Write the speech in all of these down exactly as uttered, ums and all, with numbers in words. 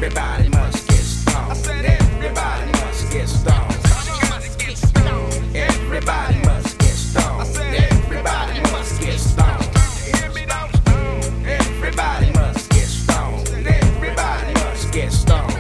Everybody must get stoned. Everybody must get stoned. Everybody must get stoned. Everybody must get stoned. Everybody must get stoned. Everybody must get stoned.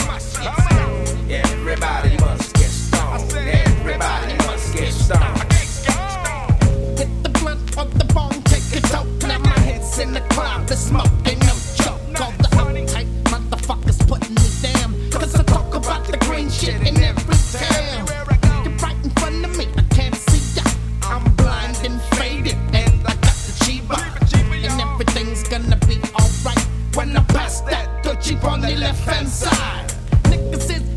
Everybody must get stoned. Everybody must get stoned. Hit the blunt of the bone, take it out. Now my head's in the cloud, the smoke ain't no joke. Call the uptight motherfuckers putting me down. Cause I talk about the green shit in every town. You're right in front of me, I can't see ya. I'm blind and faded, and I got the Chiba. And everything's gonna be alright when I pass that Dutchie on the left hand side. Niggas is